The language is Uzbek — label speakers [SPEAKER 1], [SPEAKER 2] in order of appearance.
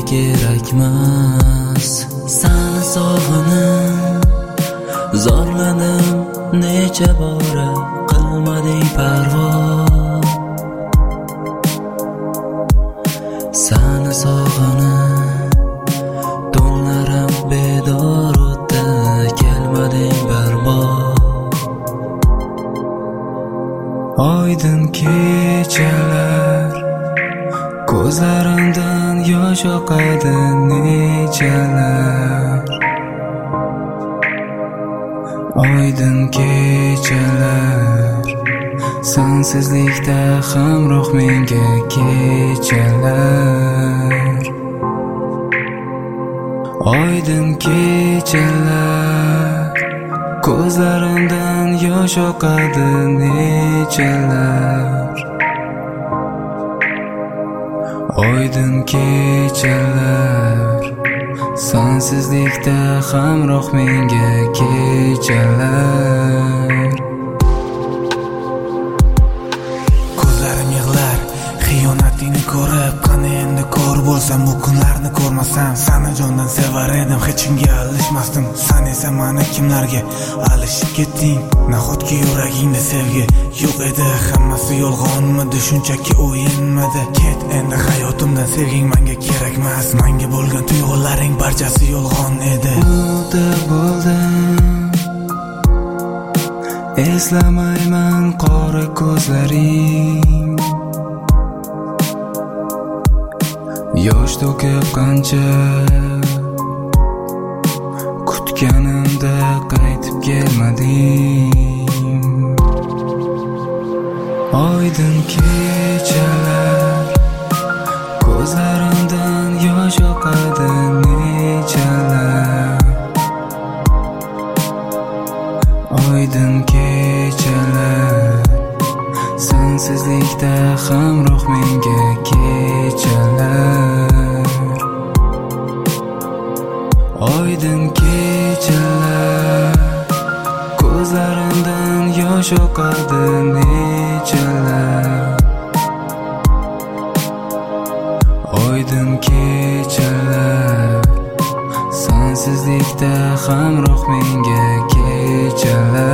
[SPEAKER 1] kerakmas. Seni sog'inib zorladim necha bora, qilmading parvo. Seni sog'inib tunlarim bedor o'tdi, kelmading barbod. Oydin kechalar, ko'zlarimdan yosh oqadi nechalar. Oydin kechalar, sensizlikda hamroh menga kechalar. Oydin kechalar, ko'zlarimdan yosh oqadi nechalar. Oydin kechalar, sensizlikda hamroh menga kechalar.
[SPEAKER 2] Ko'zlarim yig'lar xiyonatingni ko'rib, qani endi ko'r bo'lsam, bu kunlarni ko'rmasam. Seni jondan sevar edim, hech kimga alishmasdim. Sen esa mani kimlarga alishib ketding? Nahotki yuragingda sevgi yo'q edi? Hammasi yolg'onmidi, shunchaki o'yinmidi? Ket endi hayotimdan, sevging menga kerakmas. Menga bo'lgan tuyg'ularing barchasi yolg'on edi.
[SPEAKER 1] Mudda bo'ldim, eslamayman qora ko'zlaring. Yosh to'kib qancha kutganimda qaytib kelmading. Oydin kechalar, ko'zlarimdan yosh oqadi nechalar. Oydin kechalar, sensizlikda hamroh menga kechalar. Oydin kechalar, ko'zlarimdan yosh oqadi nechalar. Oydin kechalar, sensizlikda hamroh menga kechalar.